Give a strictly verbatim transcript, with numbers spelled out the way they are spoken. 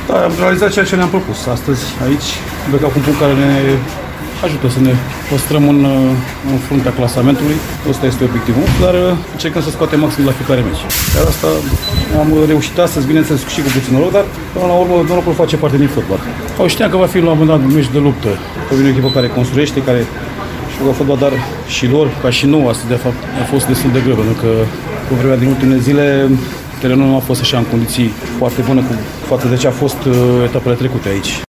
Da, am realizat ceea ce ne-am propus astăzi aici. Cred că un punct care ne ajută să ne păstrăm în, în fruntea clasamentului. Ăsta este obiectivul, dar încercăm să scoatem maxim la fiecare meci. Iar asta am reușit astăzi, bineînțeles, și cu puțin noroc, dar până la urmă norocul face parte din fotbal. O știam că va fi la un moment dat un meci de luptă. Că vine o echipă care construiește, care joacă fotbal, dar și lor, ca și nou, astăzi de fapt a fost destul de greu, pentru că cu vremea din ultimele zile terenul nu a fost așa în condiții foarte bune cu față de ce a fost etapele trecute aici.